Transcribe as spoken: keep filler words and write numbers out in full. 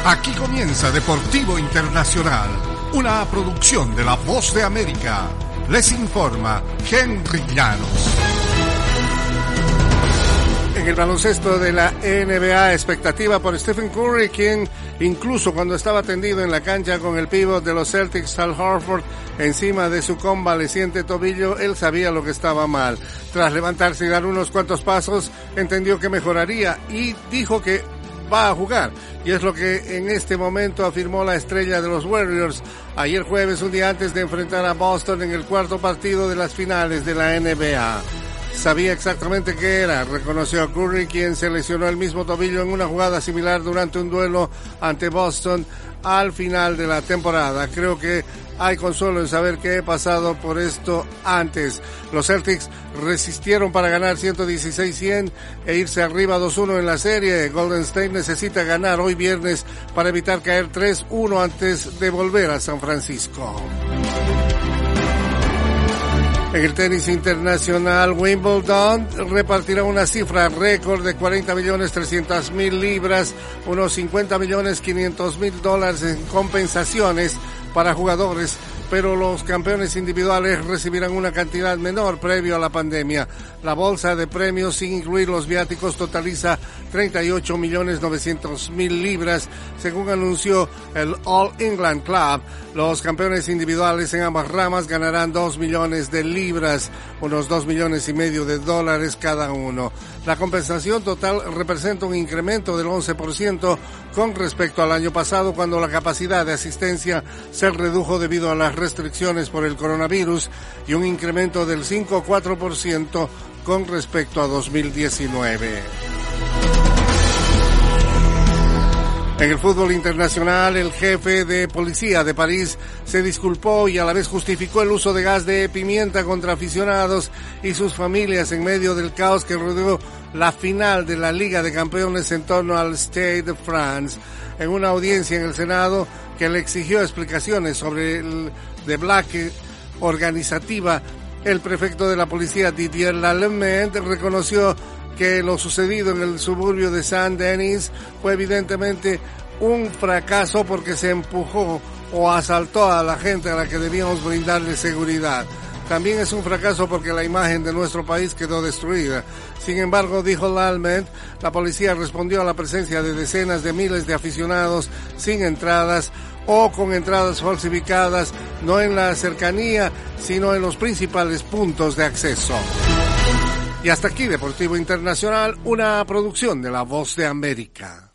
Aquí comienza Deportivo Internacional, una producción de La Voz de América. Les informa Henry Llanos. En el baloncesto de la N B A, expectativa por Stephen Curry, quien incluso cuando estaba tendido en la cancha con el pívot de los Celtics, Al Horford, encima de su convaleciente tobillo, él sabía lo que estaba mal. Tras levantarse y dar unos cuantos pasos, entendió que mejoraría y dijo que va a jugar, y es lo que en este momento afirmó la estrella de los Warriors ayer jueves, un día antes de enfrentar a Boston en el cuarto partido de las finales de la N B A. Sabía exactamente qué era, reconoció a Curry, quien se lesionó el mismo tobillo en una jugada similar durante un duelo ante Boston al final de la temporada. Creo que hay consuelo en saber que he pasado por esto antes. Los Celtics resistieron para ganar ciento dieciséis a cien e irse arriba dos uno en la serie. Golden State necesita ganar hoy viernes para evitar caer tres uno antes de volver a San Francisco. En el tenis internacional, Wimbledon repartirá una cifra récord de cuarenta millones trescientas mil libras, unos cincuenta millones quinientos mil dólares en compensaciones para jugadores, pero los campeones individuales recibirán una cantidad menor previo a la pandemia. La bolsa de premios, sin incluir los viáticos, totaliza treinta y ocho millones novecientos mil libras, según anunció el All England Club. Los campeones individuales en ambas ramas ganarán dos millones de libras, unos dos millones y medio de dólares cada uno. La compensación total representa un incremento del once por ciento con respecto al año pasado, cuando la capacidad de asistencia se redujo debido a las restricciones por el coronavirus, y un incremento del cinco coma cuatro por ciento con respecto a dos mil diecinueve. En el fútbol internacional, el jefe de policía de París se disculpó y a la vez justificó el uso de gas de pimienta contra aficionados y sus familias en medio del caos que rodeó la final de la Liga de Campeones en torno al Stade de France. En una audiencia en el Senado que le exigió explicaciones sobre el deblaque organizativa, el prefecto de la policía, Didier Lallement, reconoció que lo sucedido en el suburbio de Saint-Denis fue evidentemente un fracaso porque se empujó o asaltó a la gente a la que debíamos brindarle seguridad. También es un fracaso porque la imagen de nuestro país quedó destruida. Sin embargo, dijo Lallement, la policía respondió a la presencia de decenas de miles de aficionados sin entradas o con entradas falsificadas, no en la cercanía, sino en los principales puntos de acceso. Y hasta aquí Deportivo Internacional, una producción de La Voz de América.